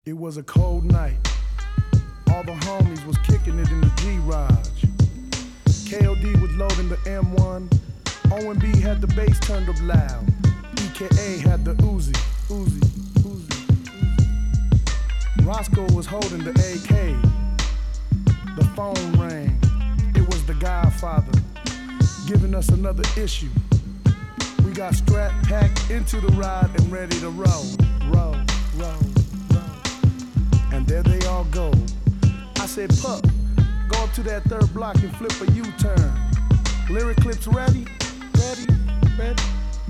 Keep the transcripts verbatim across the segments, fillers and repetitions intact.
It was a cold night. All the homies was kicking it in the G-Raj. K O D was loading the M one. O and B had the bass turned up loud. E K A had the Uzi, Uzi, Uzi, Uzi. Roscoe was holding the A K. The phone rang. It was the Godfather giving us another issue. We got strapped, packed into the ride and ready to roll, roll, roll, roll. And there they all go. I said, Pup, go up to that third block and flip a U-turn. Lyric clips ready? Ready? Ready?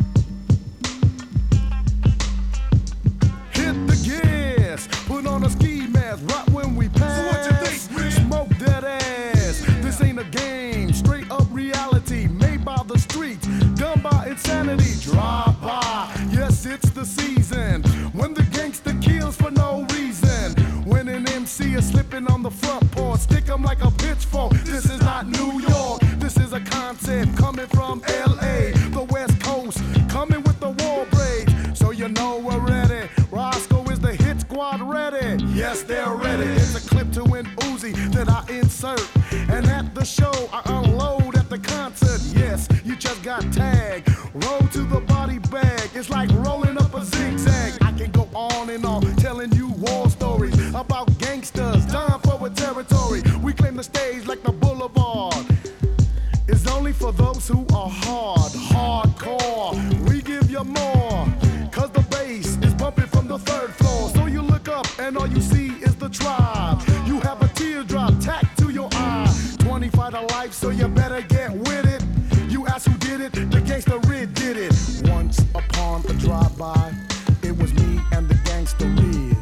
Hit the gas, put on a ski mask right when we pass. So what you think, man? Smoke that ass. This ain't a game, straight up reality, made by the streets, done by insanity. Drive by, yes, it's the season when the gangster kills for no reason. When an M C is slipping on the front porch, stick 'em like a pitchfork. This is not New York, this is a concept coming from L A, the West Coast, coming with the war braids. So you know we're ready. Roscoe is the hit squad ready. Yes, they're ready. It's a clip to an Uzi that I insert, and at the show I unload at the concert. Yes, you just got tagged. Roll to the body bag. It's like rolling up a zigzag. I can go on and on telling you war stories about gangsters dying for a territory. We claim the stage like the boulevard. It's only for those who are hard, hardcore. We give you more, cause the bass is bumping from the third floor. So you look up and all you see is the tribe. You have a teardrop tacked to your eye. twenty-five to life, so you better get with it. You ask who did it, the gangster Red did it. Once upon a drive-by, it was me and the gangster Red.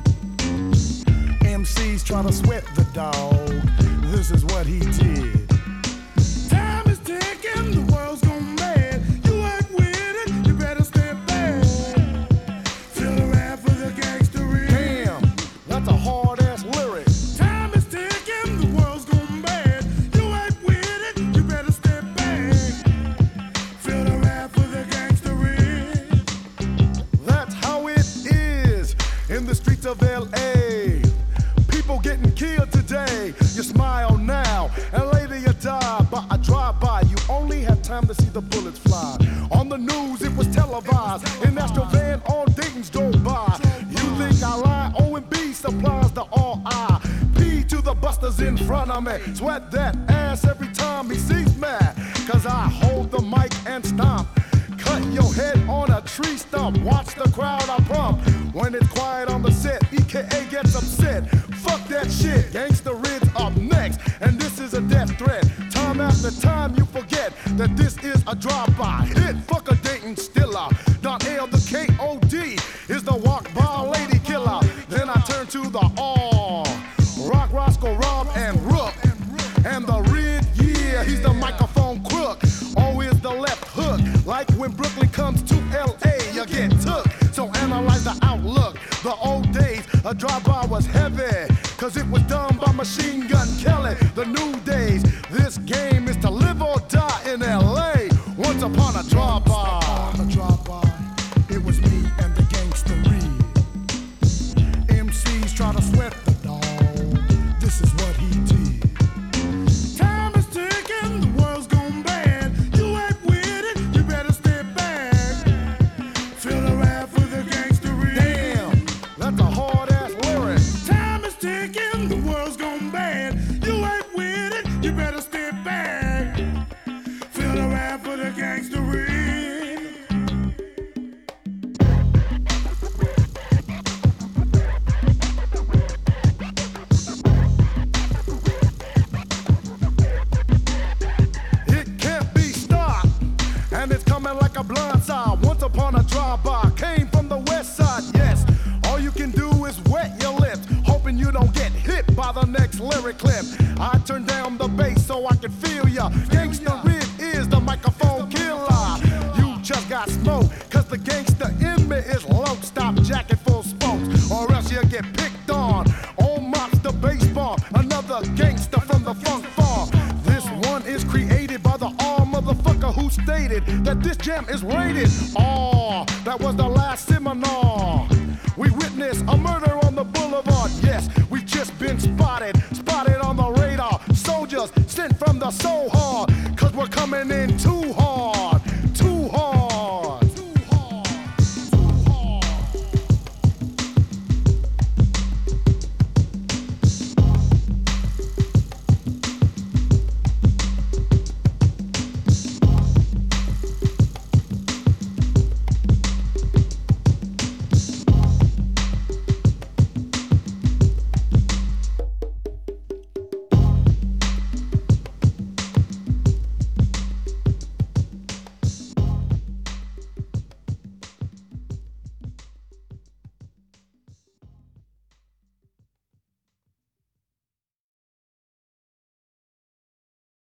M Cs try to sweat the dog. This is what he did. Time is ticking, the world's gone mad. You ain't with it, you better step back. Feel the rap for the gangster. Damn, that's a hard-ass lyric. Time is ticking, the world's gone mad. You ain't with it, you better step back. Feel the rap for the gangster. That's how it is in the streets of L A. People getting killed today. You smile now, and later you die by a drive-by. You only have time to see the bullets fly. On the news, it was televised. In Astro Van, all Dayton's drove by. You think I lie? O and B supplies the R I P to the busters in front of me. Sweat that ass every time he sees me, cause I hold the mic and stomp. Cut your head on a tree stump. Watch the crowd I pump. When it's quiet on the set, E K A gets upset. Fuck that shit, Gangsta Red's up next, and this is a death threat. Time after time you forget that this is a drive-by hit. Fuck a Dayton Stiller. Don L, the K O D is the walk-by lady killer. Then I turn to the R. Rock, Roscoe, Rob, and Rook. And the Red, yeah, he's the microphone crook. O is the left hook. Like when Brooklyn comes to L A, you get took. So analyze the outlook. The old days, a drive-by was heavy, cause it was done by Machine Gun Kelly. The new days, this game is to live or die in L A. Once upon a drive-by. On a drive-by, it was me and the gangster Red. M Cs try to sweat the dog. This is what he did. Time is ticking, the world's gone bad. You ain't with it, you better step back. Feel the rap for the gangster. Damn, that's a hard-ass lyric. Time is ticking, the world's gone bad. You ain't with it, you better step back. Feel the rap for the gangster. It can't be stopped, and it's coming like a blindside. Once upon a drive-by, came from the west side, yes. All you can do is wet your lips, hoping you don't get hit by the next lyric clip. I turn down the bass so I can feel ya. Gangsta Red is the microphone killer. You just got smoked, cause the gangster in me is low. Stop jacket full spokes, or else you get picked on. On mops the bass bomb, another gangster from the funk farm. This one is created by the all motherfucker who stated that this jam is rated. Oh, that was the last seminar. We witnessed a murder on the boulevard. just been spotted, spotted on the radar. Soldiers sent from the Soul Hall, cause we're coming in